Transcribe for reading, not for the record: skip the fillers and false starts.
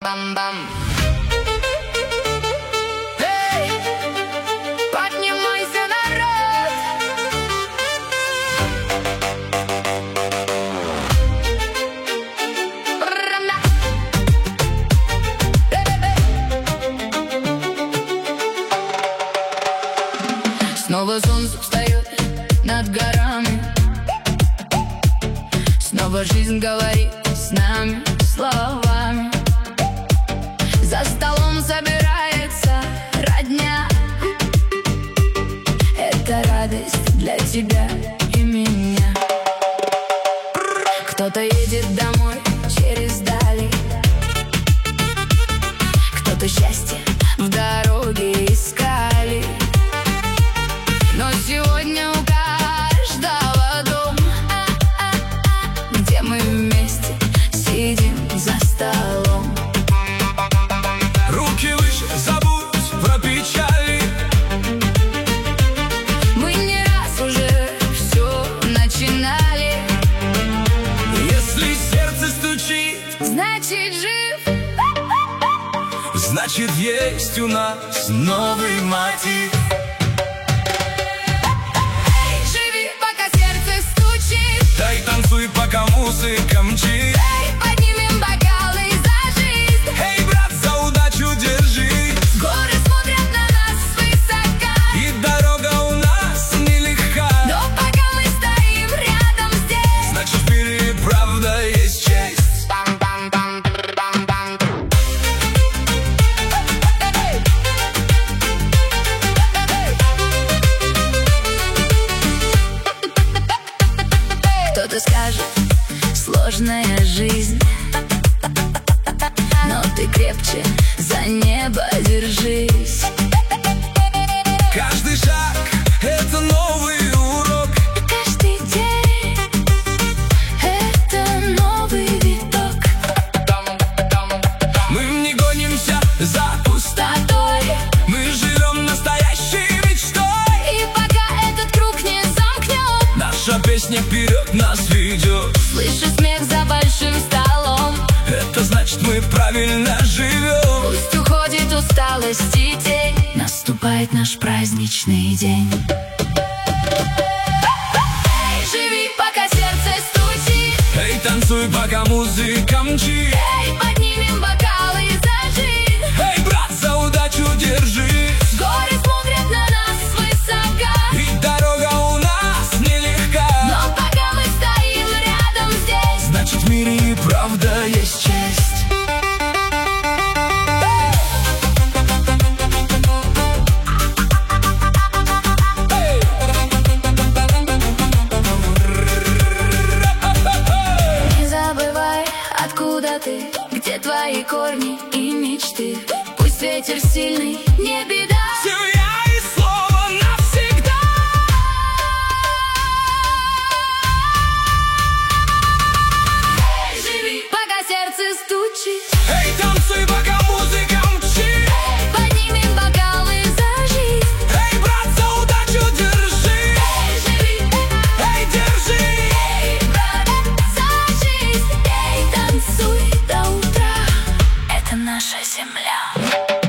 Бам-бам. Эй, поднимайся, народ! Ра-на. Снова солнце встает над горами, снова жизнь говорит с нами словами. За столом собирается родня. Это радость для тебя и меня. Кто-то едет домой через дали, кто-то счастье в дороге искали. Но сегодня у каждого дом, где мы вместе сидим за столом. Руки выше, забудь про печали. Мы не раз уже все начинали. Если сердце стучит, Значит, жив. значит есть у нас новый мотив. Эй, живи, пока сердце стучит. Да и танцуй, пока музыка мчит. Эй, поднимем бокалы за жизнь. Эй, брат, за удачу держи. Горы смотрят на нас свысока, И дорога у нас нелегка. но пока мы стоим рядом здесь, Значит, в мире правда есть честь. бам-бам-бам-бам-бам. Кто-то скажет, сложная жизнь, но ты крепче за небо держись. Каждый шаг — это новый урок. И каждый день — это новый виток. Мы не гонимся за Пустотой. Мы живем настоящей мечтой. И пока этот круг не замкнет, Наша песня вперед нас ведет. слышу смех за большим столом. Это значит, мы правильно живем. Пусть уходит усталость и тень, наступает наш праздничный день. Эй, живи, пока сердце стучит. Эй, танцуй, пока музыка мчит. Эй, поднимем бокалы за жизнь. Эй, брат, за удачу держи. Горы смотрят на нас свысока, И дорога у нас нелегка. но пока мы стоим рядом здесь, Значит, в мире и правда есть честь. не забывай, откуда ты, где твои корни и мечты. Пусть ветер сильный, не беда. Семья и слово навсегда. Эй, живи, пока сердце стучит. Эй, танцуй, пока музыка мчит. Поднимем бокалы за жизнь. Эй, брат, за удачу держи. Эй, живи, Эй, держи. эй, брат, за жизнь. Эй, танцуй до утра. Это наша земля.